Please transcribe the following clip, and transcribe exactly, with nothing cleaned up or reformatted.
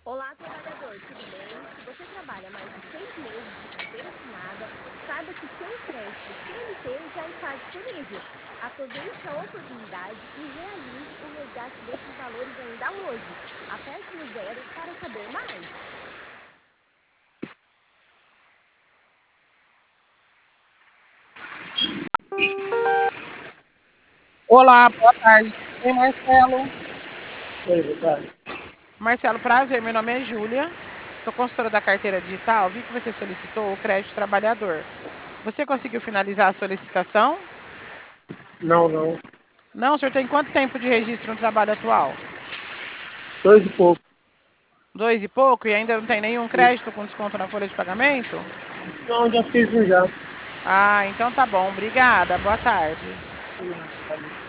Olá, trabalhador, tudo bem? Se você trabalha mais de seis meses de carteira assinada, saiba que seu crédito C L T já está disponível. Aproveite a oportunidade e realize o resgate desses valores ainda hoje. Aperte no zero para saber mais. Olá, boa tarde. Tudo bem, Marcelo? Oi, boa tarde. Marcelo, prazer. Meu nome é Júlia. Sou consultora da carteira digital. Vi que você solicitou o crédito trabalhador. Você conseguiu finalizar a solicitação? Não, não. Não, o senhor tem quanto tempo de registro no trabalho atual? Dois e pouco. Dois e pouco e ainda não tem nenhum crédito com desconto na folha de pagamento? Não, já fiz um já. Ah, então tá bom. Obrigada. Boa tarde.